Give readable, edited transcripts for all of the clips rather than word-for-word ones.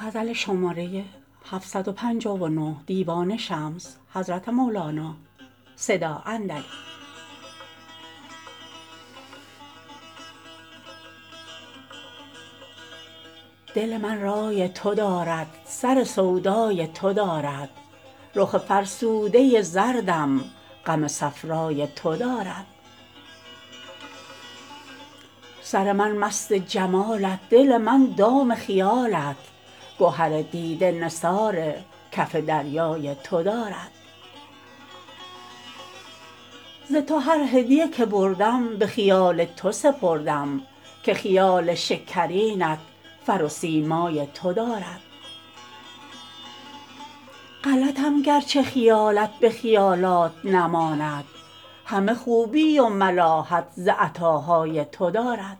دل من رای تو دارد سر سودای تو دارد رخ فرسوده زردم غم صفرای تو دارد سر من مست جمالت دل من دام خیالت گهر دیده نثار کف دریای تو دارد ز تو هر هدیه که بردم به خیال تو سپردم که خیال شکرینت فر و سیمای تو دارد غلطم گرچه خیالت به خیالات نماند همه خوبی و ملاحت ز عطاهای تو دارد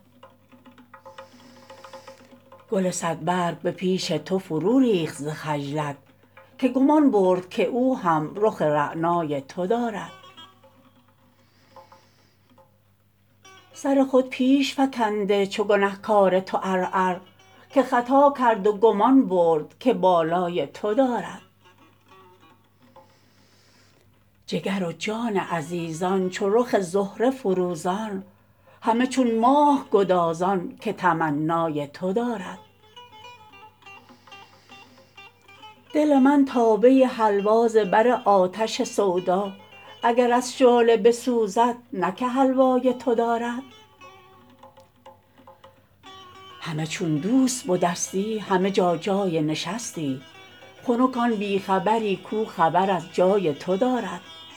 گل صدبرگ به پیش تو فروریخت ز خجلت که گمان برد که او هم رخ رعنای تو دارد سر خود پیش فکنده چو گنهکار تو عرعر که خطا کرد و گمان برد که بالای تو دارد جگر و جان عزیزان چو رخ زهره فروزان همه چون ماه گدازان که تمنای تو دارد دل من تابه حلوا ز بر آتش سودا اگر از شعله بسوزد نه که حلوای تو دارد همه چون دوست بدستی همه جا جای نشستی خنک آن بی خبری کو خبر از جای تو دارد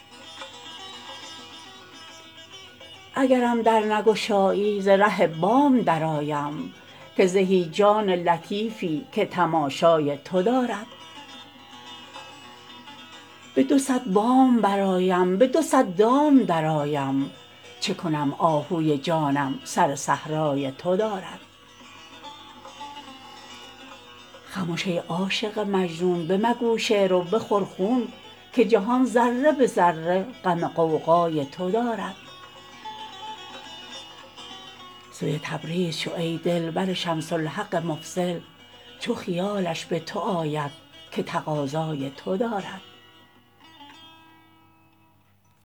اگرم در نگشایی ز ره بام درآیم که زهی جان لطیفی که تماشای تو دارد به دو صد بام برآیم به دو صد دام درآیم چه کنم آهوی جانم سر صحرای تو دارد خمش ای عاشق مجنون بمگو شعر و بخور خون که جهان ذره به ذره غم غوغای تو دارد سوی تبریز شو ای دل بر شمس الحق مفضل چو خیالش به تو آید که تقاضای تو دارد